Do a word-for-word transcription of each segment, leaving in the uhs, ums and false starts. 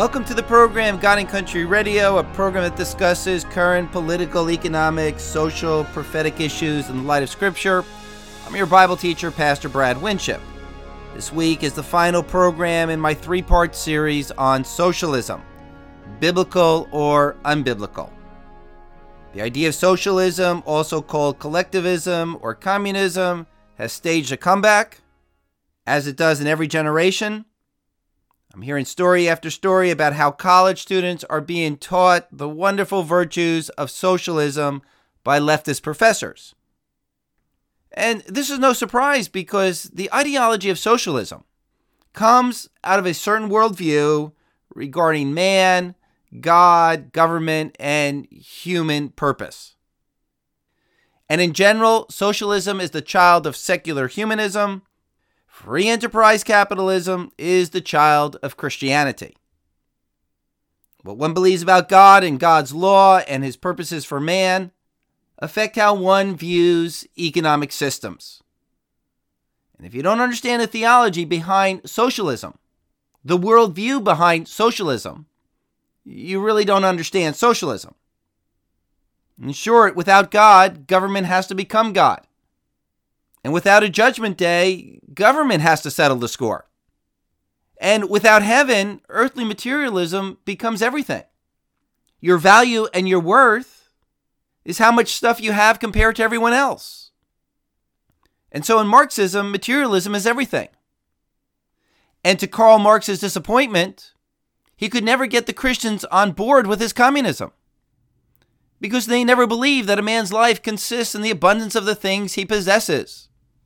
Welcome to the program God and Country Radio, a program that discusses current political, economic, social, prophetic issues in the light of Scripture. I'm your Bible teacher, Pastor Brad Winship. This week is the final program in my three-part series on socialism, biblical or unbiblical. The idea of socialism, also called collectivism or communism, has staged a comeback, as it does in every generation. I'm hearing story after story about how college students are being taught the wonderful virtues of socialism by leftist professors. And this is no surprise because the ideology of socialism comes out of a certain worldview regarding man, God, government, and human purpose. And in general, socialism is the child of secular humanism. Free enterprise capitalism is the child of Christianity. What one believes about God and God's law and his purposes for man affect how one views economic systems. And if you don't understand the theology behind socialism, the worldview behind socialism, you really don't understand socialism. In short, without God, government has to become God. And without a judgment day, government has to settle the score. And without heaven, earthly materialism becomes everything. Your value and your worth is how much stuff you have compared to everyone else. And so in Marxism, materialism is everything. And to Karl Marx's disappointment, he could never get the Christians on board with his communism, because they never believed that a man's life consists in the abundance of the things he possesses.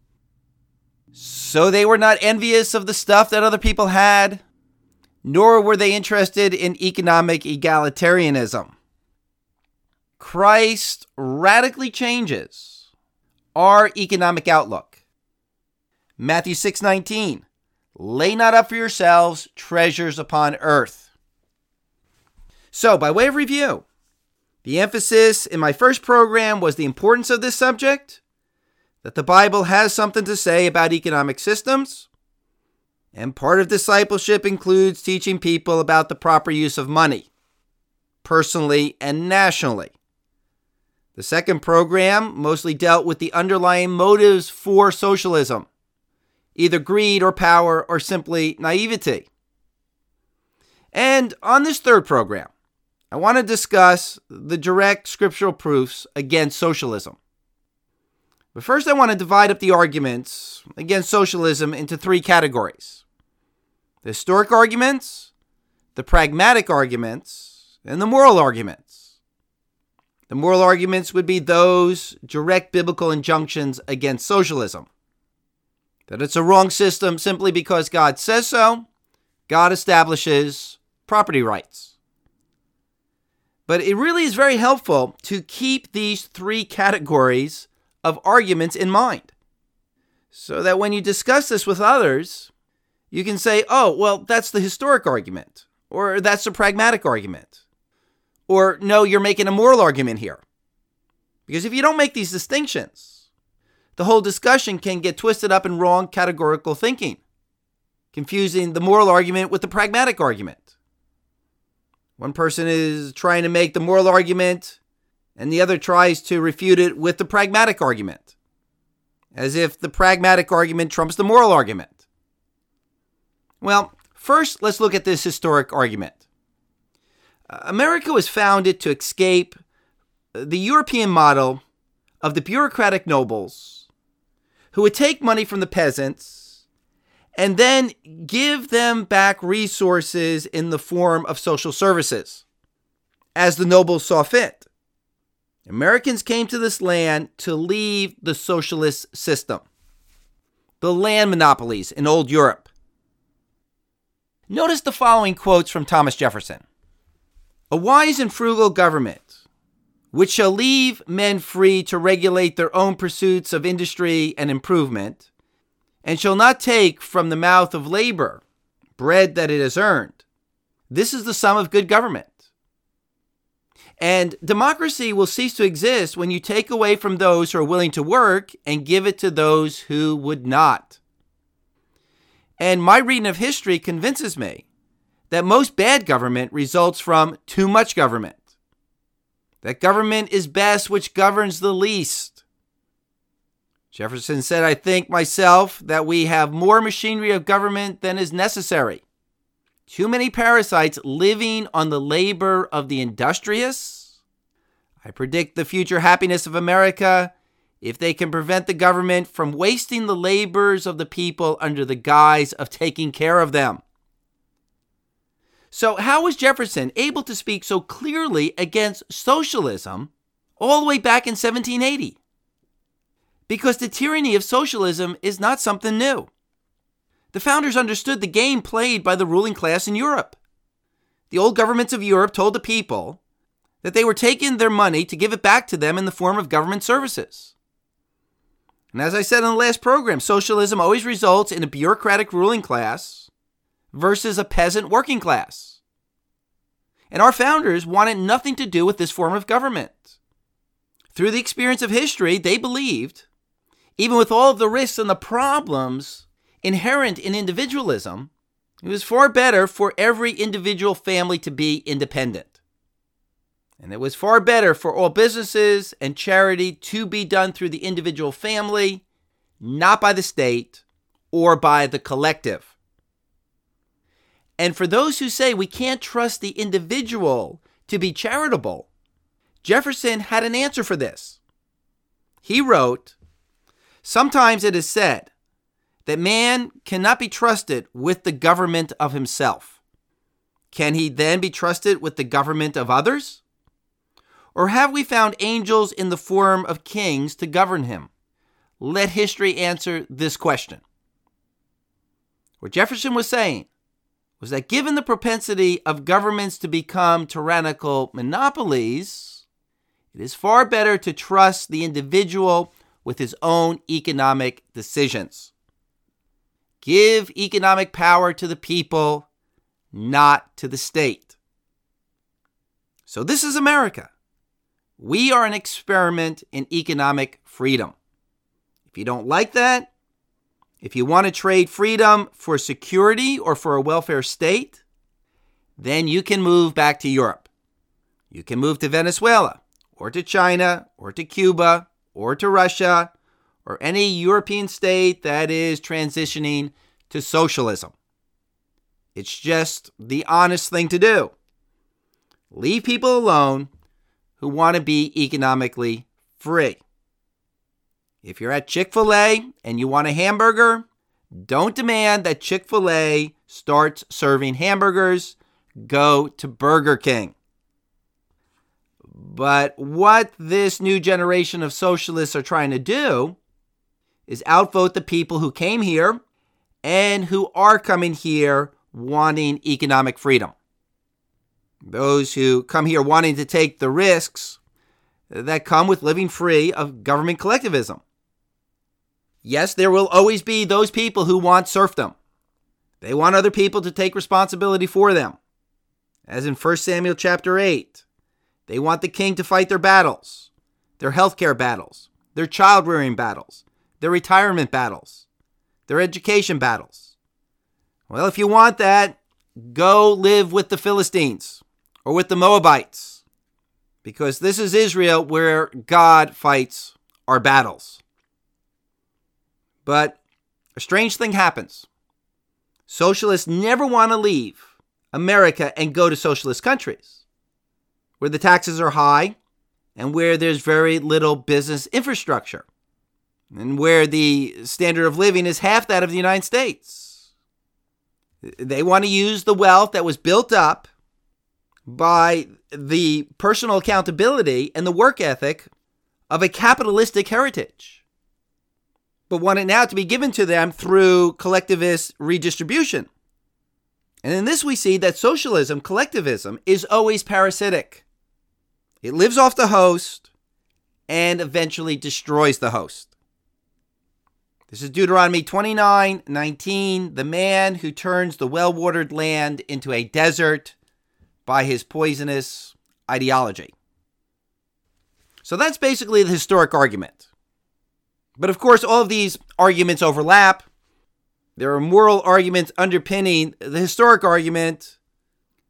So they were not envious of the stuff that other people had, nor were they interested in economic egalitarianism. Christ radically changes our economic outlook. Matthew six nineteen, lay not up for yourselves treasures upon earth. So, by way of review, the emphasis in my first program was the importance of this subject, that the Bible has something to say about economic systems, and part of discipleship includes teaching people about the proper use of money, personally and nationally. The second program mostly dealt with the underlying motives for socialism, either greed or power or simply naivety. And on this third program, I want to discuss the direct scriptural proofs against socialism. But first, I want to divide up the arguments against socialism into three categories: the historic arguments, the pragmatic arguments, and the moral arguments. The moral arguments would be those direct biblical injunctions against socialism: that it's a wrong system simply because God says so. God establishes property rights. But it really is very helpful to keep these three categories of arguments in mind, so that when you discuss this with others, you can say, oh, well, that's the historic argument, or that's the pragmatic argument, or no, you're making a moral argument here. Because if you don't make these distinctions, the whole discussion can get twisted up in wrong categorical thinking, confusing the moral argument with the pragmatic argument. One person is trying to make the moral argument, and the other tries to refute it with the pragmatic argument, as if the pragmatic argument trumps the moral argument. Well, first, let's look at this historic argument. Uh, America was founded to escape the European model of the bureaucratic nobles who would take money from the peasants and then give them back resources in the form of social services, as the nobles saw fit. Americans came to this land to leave the socialist system, the land monopolies in old Europe. Notice the following quotes from Thomas Jefferson. A wise and frugal government, which shall leave men free to regulate their own pursuits of industry and improvement, and shall not take from the mouth of labor bread that it has earned. This is the sum of good government. And democracy will cease to exist when you take away from those who are willing to work and give it to those who would not. And my reading of history convinces me that most bad government results from too much government. That government is best which governs the least. Jefferson said, I think myself that we have more machinery of government than is necessary. Too many parasites living on the labor of the industrious. I predict the future happiness of America if they can prevent the government from wasting the labors of the people under the guise of taking care of them. So how was Jefferson able to speak so clearly against socialism all the way back in seventeen eighty? Because the tyranny of socialism is not something new. The founders understood the game played by the ruling class in Europe. The old governments of Europe told the people that they were taking their money to give it back to them in the form of government services. And as I said in the last program, socialism always results in a bureaucratic ruling class versus a peasant working class. And our founders wanted nothing to do with this form of government. Through the experience of history, they believed, even with all of the risks and the problems inherent in individualism, it was far better for every individual family to be independent. And it was far better for all businesses and charity to be done through the individual family, not by the state or by the collective. And for those who say we can't trust the individual to be charitable, Jefferson had an answer for this. He wrote, sometimes it is said that man cannot be trusted with the government of himself. Can he then be trusted with the government of others? Or have we found angels in the form of kings to govern him? Let history answer this question. What Jefferson was saying was that given the propensity of governments to become tyrannical monopolies, it is far better to trust the individual with his own economic decisions. Give economic power to the people, not to the state. So this is America. We are an experiment in economic freedom. If you don't like that, if you want to trade freedom for security or for a welfare state, then you can move back to Europe. You can move to Venezuela, or to China, or to Cuba, or to Russia, or any European state that is transitioning to socialism. It's just the honest thing to do. Leave people alone who want to be economically free. If you're at Chick-fil-A and you want a hamburger, don't demand that Chick-fil-A starts serving hamburgers. Go to Burger King. But what this new generation of socialists are trying to do is outvote the people who came here and who are coming here wanting economic freedom. Those who come here wanting to take the risks that come with living free of government collectivism. Yes, there will always be those people who want serfdom. They want other people to take responsibility for them. As in First Samuel chapter eight, they want the king to fight their battles, their healthcare battles, their child-rearing battles, their retirement battles, their education battles. Well, if you want that, go live with the Philistines or with the Moabites, because this is Israel where God fights our battles. But a strange thing happens. Socialists never want to leave America and go to socialist countries where the taxes are high and where there's very little business infrastructure and where the standard of living is half that of the United States. They want to use the wealth that was built up by the personal accountability and the work ethic of a capitalistic heritage, but want it now to be given to them through collectivist redistribution. And in this we see that socialism, collectivism, is always parasitic. It lives off the host and eventually destroys the host. This is Deuteronomy twenty-nine nineteen, the man who turns the well-watered land into a desert by his poisonous ideology. So that's basically the historic argument. But of course, all of these arguments overlap. There are moral arguments underpinning the historic argument,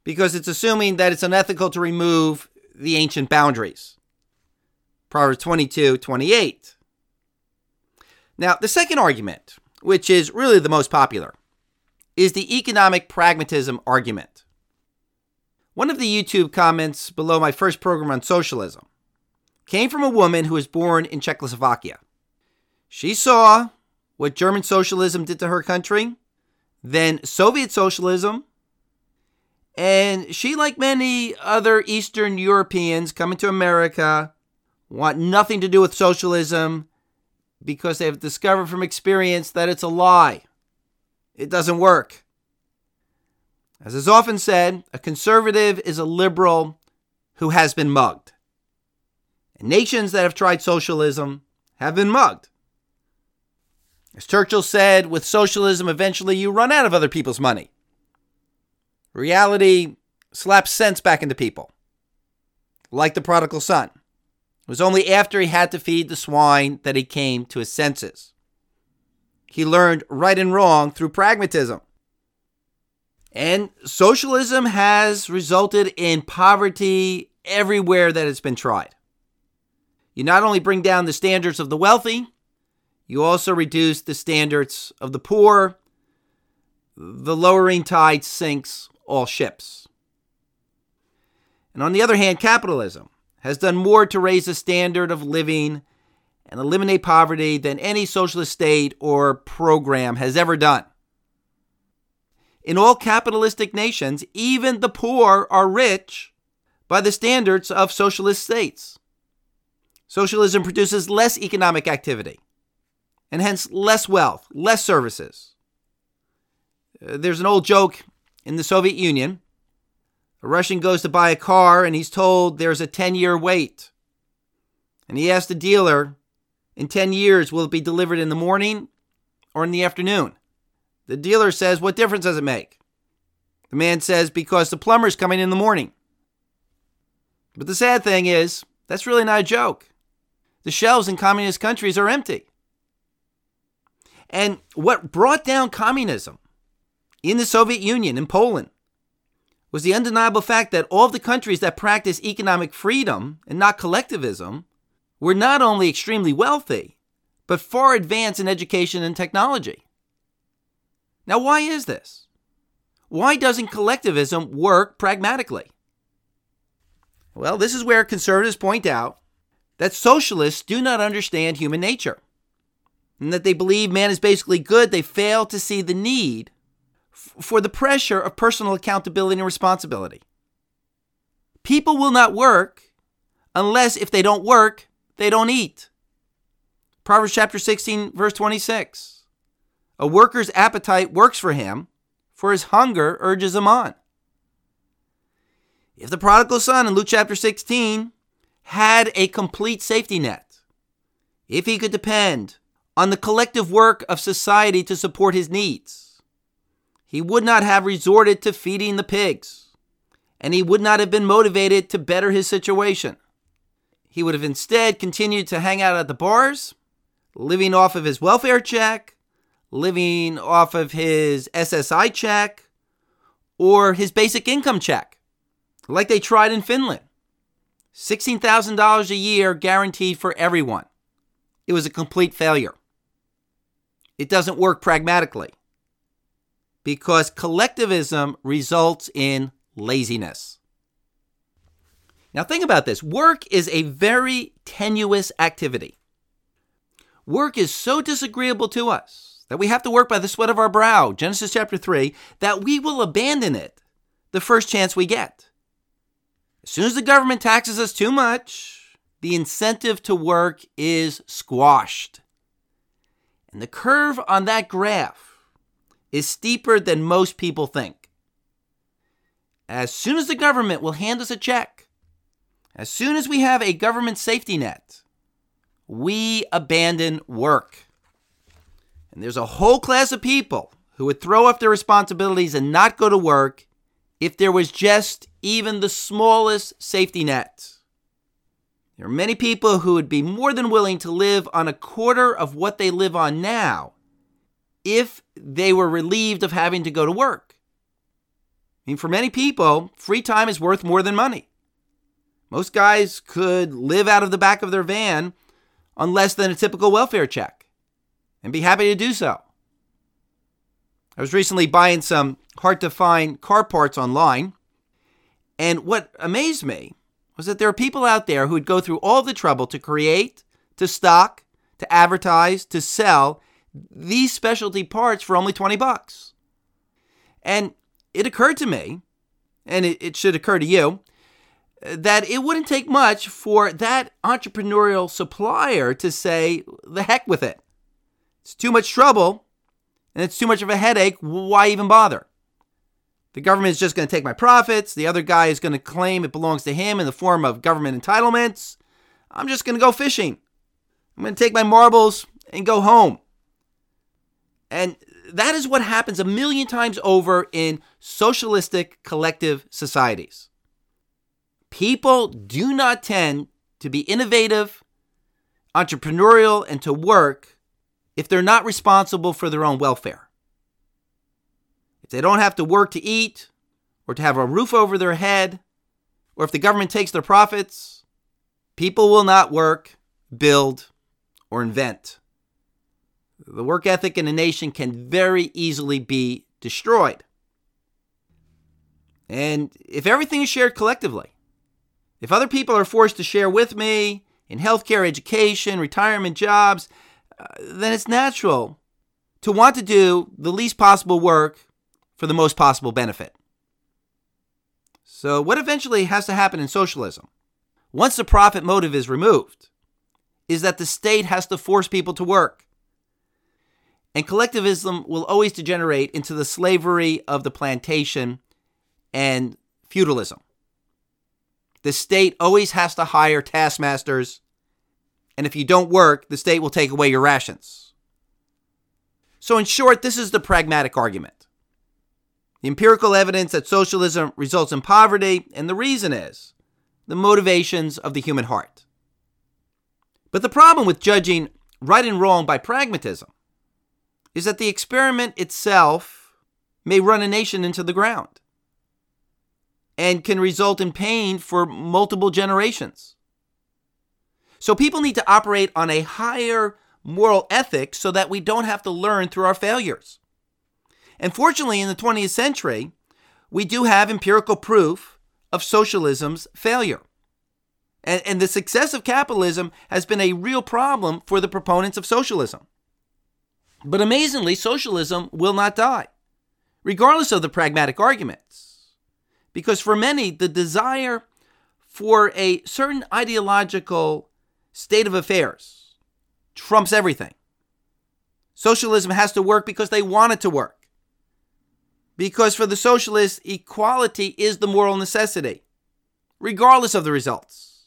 because it's assuming that it's unethical to remove the ancient boundaries. Proverbs twenty-two twenty-eight. Now, the second argument, which is really the most popular, is the economic pragmatism argument. One of the YouTube comments below my first program on socialism came from a woman who was born in Czechoslovakia. She saw what German socialism did to her country, then Soviet socialism, and she, like many other Eastern Europeans coming to America, want nothing to do with socialism because they have discovered from experience that it's a lie. It doesn't work. As is often said, a conservative is a liberal who has been mugged. And nations that have tried socialism have been mugged. As Churchill said, with socialism, eventually you run out of other people's money. Reality slaps sense back into people. Like the prodigal son. It was only after he had to feed the swine that he came to his senses. He learned right and wrong through pragmatism. And socialism has resulted in poverty everywhere that it's been tried. You not only bring down the standards of the wealthy, you also reduce the standards of the poor. The lowering tide sinks all ships. And on the other hand, capitalism has done more to raise the standard of living and eliminate poverty than any socialist state or program has ever done. In all capitalistic nations, even the poor are rich by the standards of socialist states. Socialism produces less economic activity and hence less wealth, less services. Uh, there's an old joke in the Soviet Union. A Russian goes to buy a car and he's told there's a ten-year wait. And he asks the dealer, in ten years, will it be delivered in the morning or in the afternoon? The dealer says, what difference does it make? The man says, because the plumber's coming in the morning. But the sad thing is, that's really not a joke. The shelves in communist countries are empty. And what brought down communism in the Soviet Union, in Poland, was the undeniable fact that all of the countries that practice economic freedom and not collectivism were not only extremely wealthy, but far advanced in education and technology. Now, why is this? Why doesn't collectivism work pragmatically? Well, this is where conservatives point out that socialists do not understand human nature, and that they believe man is basically good. They fail to see the need f- for the pressure of personal accountability and responsibility. People will not work unless if they don't work, they don't eat. Proverbs chapter sixteen, verse twenty-six. A worker's appetite works for him, for his hunger urges him on. If the prodigal son in Luke chapter sixteen had a complete safety net, if he could depend on the collective work of society to support his needs, he would not have resorted to feeding the pigs, and he would not have been motivated to better his situation. He would have instead continued to hang out at the bars, living off of his welfare check, living off of his S S I check, or his basic income check, like they tried in Finland. sixteen thousand dollars a year guaranteed for everyone. It was a complete failure. It doesn't work pragmatically because collectivism results in laziness. Now think about this. Work is a very tenuous activity. Work is so disagreeable to us that we have to work by the sweat of our brow, Genesis chapter three, that we will abandon it the first chance we get. As soon as the government taxes us too much, the incentive to work is squashed. And the curve on that graph is steeper than most people think. As soon as the government will hand us a check, as soon as we have a government safety net, we abandon work. And there's a whole class of people who would throw off their responsibilities and not go to work if there was just even the smallest safety net. There are many people who would be more than willing to live on a quarter of what they live on now if they were relieved of having to go to work. I mean, for many people, free time is worth more than money. Most guys could live out of the back of their van on less than a typical welfare check and be happy to do so. I was recently buying some hard-to-find car parts online, and what amazed me was that there are people out there who would go through all the trouble to create, to stock, to advertise, to sell these specialty parts for only twenty bucks. And it occurred to me, and it, it should occur to you, that it wouldn't take much for that entrepreneurial supplier to say, the heck with it. It's too much trouble, and it's too much of a headache. Why even bother? The government is just going to take my profits. The other guy is going to claim it belongs to him in the form of government entitlements. I'm just going to go fishing. I'm going to take my marbles and go home. And that is what happens a million times over in socialistic collective societies. People do not tend to be innovative, entrepreneurial, and to work if they're not responsible for their own welfare. If they don't have to work to eat, or to have a roof over their head, or if the government takes their profits, people will not work, build, or invent. The work ethic in a nation can very easily be destroyed. And if everything is shared collectively, if other people are forced to share with me in healthcare, education, retirement, jobs, uh, then it's natural to want to do the least possible work for the most possible benefit. So what eventually has to happen in socialism, once the profit motive is removed, is that the state has to force people to work. And collectivism will always degenerate into the slavery of the plantation and feudalism. The state always has to hire taskmasters, and if you don't work, the state will take away your rations. So in short, this is the pragmatic argument. The empirical evidence that socialism results in poverty, and the reason is the motivations of the human heart. But the problem with judging right and wrong by pragmatism is that the experiment itself may run a nation into the ground and can result in pain for multiple generations. So people need to operate on a higher moral ethic so that we don't have to learn through our failures. And fortunately, in the twentieth century, we do have empirical proof of socialism's failure. And, and the success of capitalism has been a real problem for the proponents of socialism. But amazingly, socialism will not die, regardless of the pragmatic arguments. Because for many, the desire for a certain ideological state of affairs trumps everything. Socialism has to work because they want it to work. Because for the socialists, equality is the moral necessity, regardless of the results.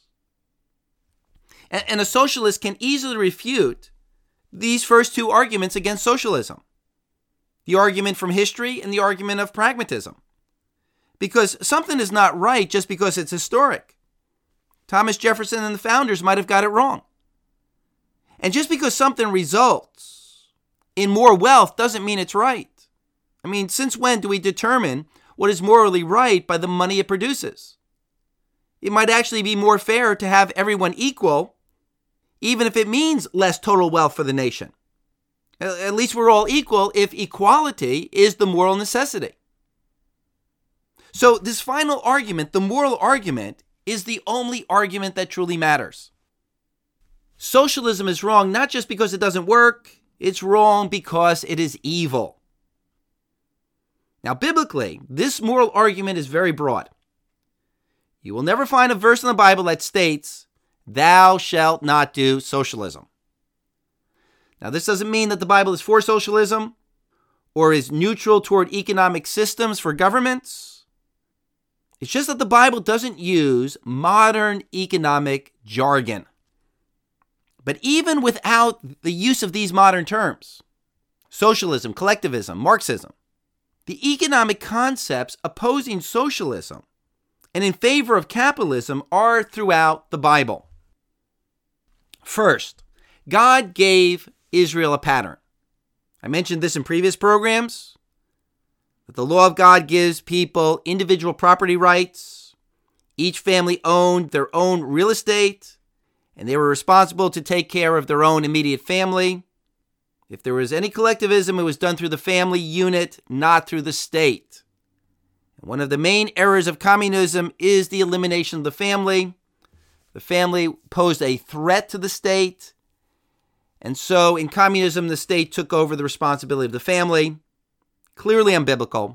And, and a socialist can easily refute these first two arguments against socialism. The argument from history and the argument of pragmatism. Because something is not right just because it's historic. Thomas Jefferson and the founders might have got it wrong. And just because something results in more wealth doesn't mean it's right. I mean, since when do we determine what is morally right by the money it produces? It might actually be more fair to have everyone equal, even if it means less total wealth for the nation. At least we're all equal if equality is the moral necessity. So this final argument, the moral argument, is the only argument that truly matters. Socialism is wrong not just because it doesn't work, it's wrong because it is evil. Now, biblically, this moral argument is very broad. You will never find a verse in the Bible that states, "Thou shalt not do socialism." Now, this doesn't mean that the Bible is for socialism or is neutral toward economic systems for governments. It's just that the Bible doesn't use modern economic jargon. But even without the use of these modern terms, socialism, collectivism, Marxism, the economic concepts opposing socialism and in favor of capitalism are throughout the Bible. First, God gave Israel a pattern. I mentioned this in previous programs. But the law of God gives people individual property rights. Each family owned their own real estate, and they were responsible to take care of their own immediate family. If there was any collectivism, it was done through the family unit, not through the state. And one of the main errors of communism is the elimination of the family. The family posed a threat to the state. And so in communism, the state took over the responsibility of the family. Clearly unbiblical.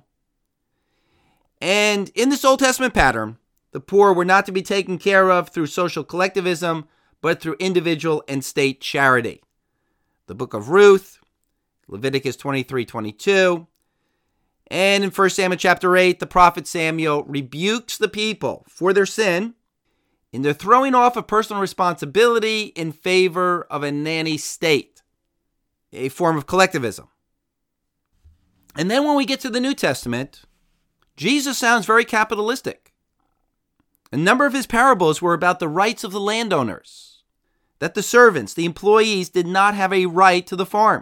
And in this Old Testament pattern, the poor were not to be taken care of through social collectivism, but through individual and state charity. The book of Ruth, Leviticus twenty-three twenty-two, and in First Samuel chapter eight, the prophet Samuel rebukes the people for their sin in their throwing off of personal responsibility in favor of a nanny state, a form of collectivism. And then when we get to the New Testament, Jesus sounds very capitalistic. A number of his parables were about the rights of the landowners, that the servants, the employees, did not have a right to the farm.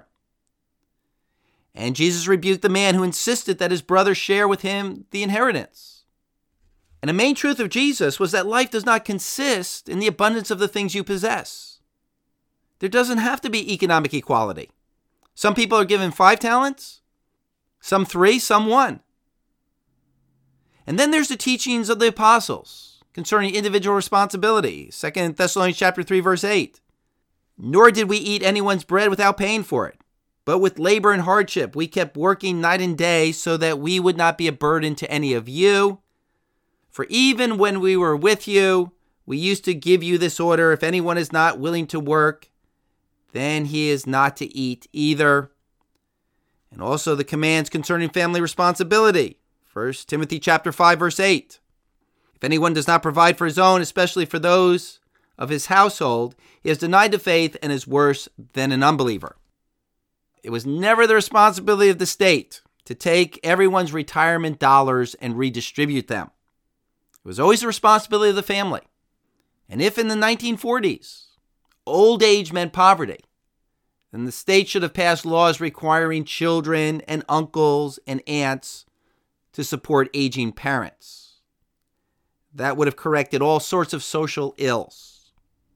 And Jesus rebuked the man who insisted that his brother share with him the inheritance. And the main truth of Jesus was that life does not consist in the abundance of the things you possess. There doesn't have to be economic equality. Some people are given five talents, some three, some one. And then there's the teachings of the apostles concerning individual responsibility. Second Thessalonians chapter three, verse eight. Nor did we eat anyone's bread without paying for it, but with labor and hardship we kept working night and day so that we would not be a burden to any of you. For even when we were with you, we used to give you this order: if anyone is not willing to work, then he is not to eat either. And also the commands concerning family responsibility. First Timothy chapter five, verse eight. If anyone does not provide for his own, especially for those of his household, he has denied the faith and is worse than an unbeliever. It was never the responsibility of the state to take everyone's retirement dollars and redistribute them. It was always the responsibility of the family. And if in the nineteen forties, old age meant poverty, then the state should have passed laws requiring children and uncles and aunts to support aging parents. That would have corrected all sorts of social ills.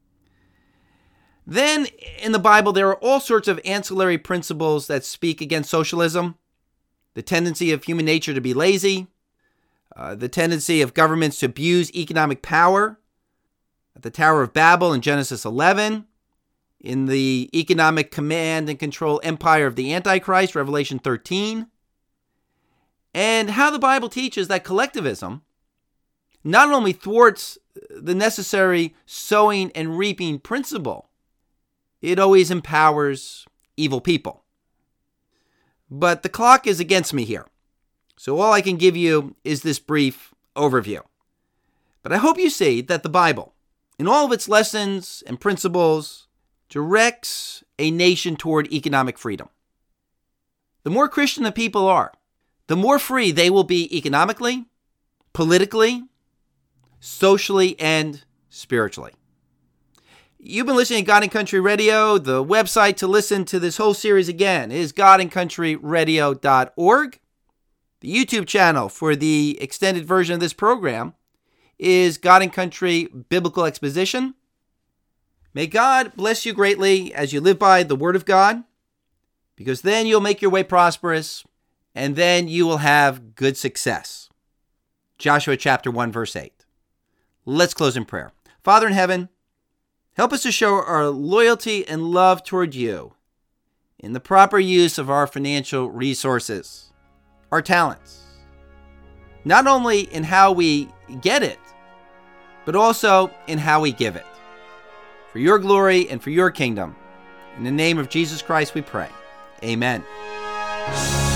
Then, in the Bible, there are all sorts of ancillary principles that speak against socialism. The tendency of human nature to be lazy, uh, the tendency of governments to abuse economic power. At the Tower of Babel in Genesis eleven, in the economic command and control empire of the Antichrist, Revelation thirteen, and how the Bible teaches that collectivism not only thwarts the necessary sowing and reaping principle, it always empowers evil people. But the clock is against me here, so all I can give you is this brief overview. But I hope you see that the Bible, in all of its lessons and principles, directs a nation toward economic freedom. The more Christian the people are, the more free they will be economically, politically, socially, and spiritually. You've been listening to God and Country Radio. The website to listen to this whole series again is god and country radio dot org. The YouTube channel for the extended version of this program is God and Country Biblical Exposition. May God bless you greatly as you live by the Word of God, because then you'll make your way prosperous, and then you will have good success. Joshua chapter one, verse eight. Let's close in prayer. Father in heaven, help us to show our loyalty and love toward you in the proper use of our financial resources, our talents, not only in how we get it, but also in how we give it. For your glory and for your kingdom, in the name of Jesus Christ we pray. Amen.